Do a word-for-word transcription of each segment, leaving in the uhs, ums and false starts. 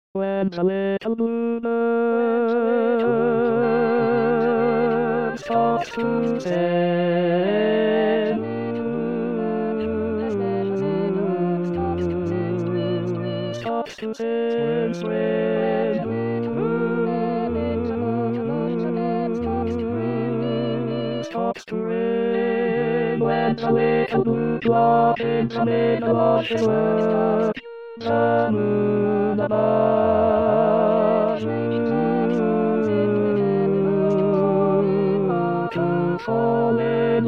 When the little blue bird starts to sing, starts to sing, swing, starts to ring. When the little blue drop in the middle of the world, the moon above to fall in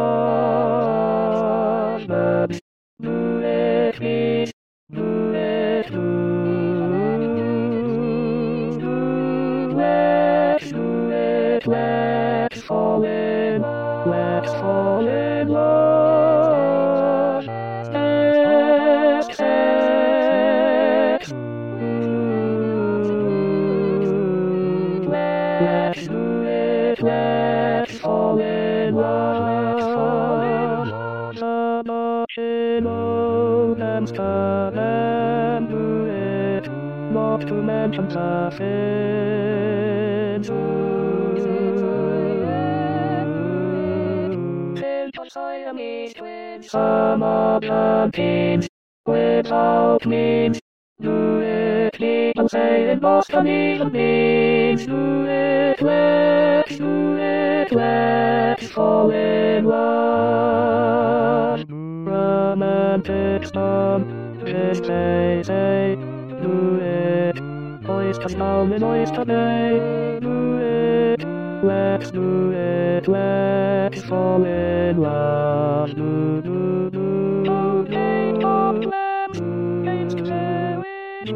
love. But do it me, do it do, do it, do it, let's fall in, let's fall in love. Let's, let's, let's do it, let's fall in love, let's fall in love. The machine and stand and do it, not to mention the fins. Simple Siamese twins, some of the teams, without means. Do it, people say in Boston even means. Do it, let's do it, let's fall in love. Romantic storm, this they say. Do it, oysters down in Oyster Bay. Do it, let's do it, let's fall in love. Do, do, do, do, do, do, against the wind.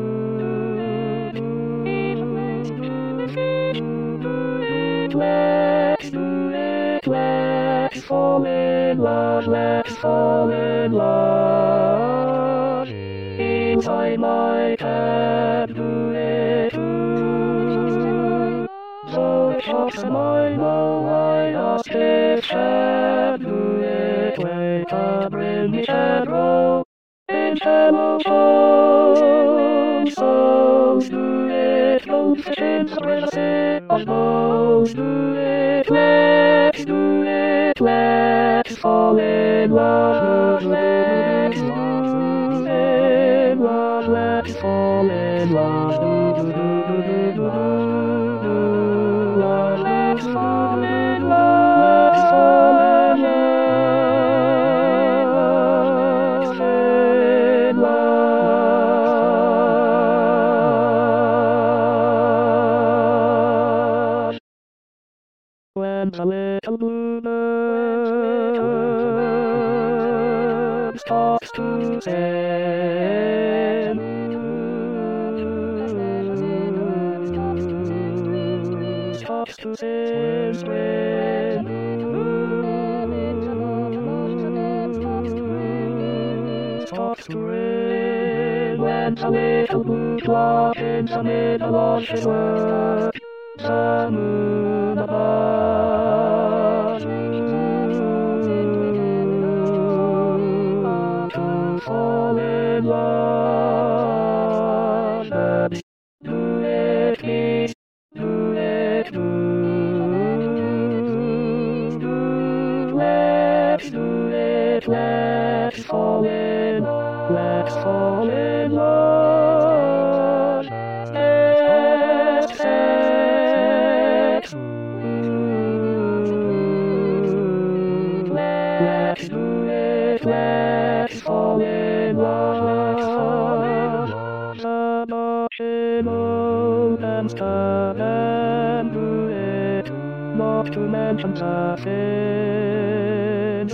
Let's do it, let's fall in love, let's fall in love. Inside my cab, do it too. So it shocks and I know I ask it, shall do it, wake up, bring me shadow. In shallow shows, so do it, don't fish in the river, of those. Do it, let's do it, let's fall in love, let's fall in love, let's fall in love, do do do do do do do, love, let's fall in love, let's fall in love, in love. When the little blue bird starts to sing, starts to sing, swing, starts to ring. When the little blue drop in the middle of the world, the moon above to fall in love. But do it me, do it do, do, let's do it, let's fall in, let's fall in love. Let's, let's, let's do it, let's fall in love, let's fall in love. The machine and stand and do it, not to mention the fins.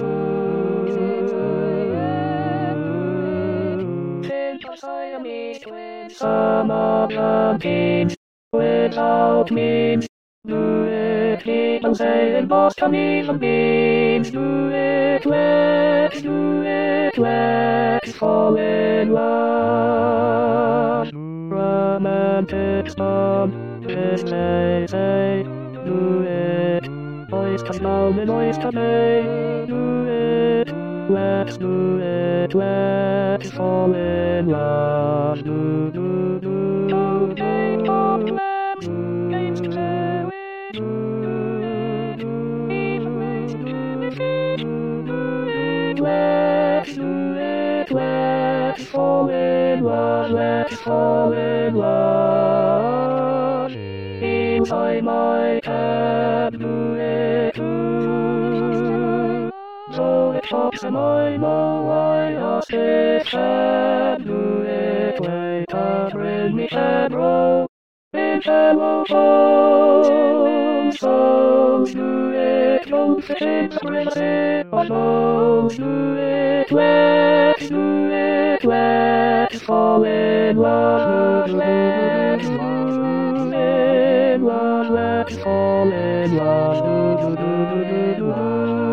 Simple Siamese twins, some of the teams, without means. Do it, people say in Boston even means. Do it, let's do it, let's fall in love. Romantic storm, this they say. Do it, oysters down in Oyster Bay. Do it, let's do it, let's fall in love. Do, do, do, do. love, let's fall in love. Inside my cab, do it too. So it stops and I know I ask it, cab, do it, wait, bring me cab, roll. In shallow songs, songs, do it, don't fit in the princess, songs, do it, let's do it, let's fall in love, let's fall in love, let's fall in love, do do do do do do.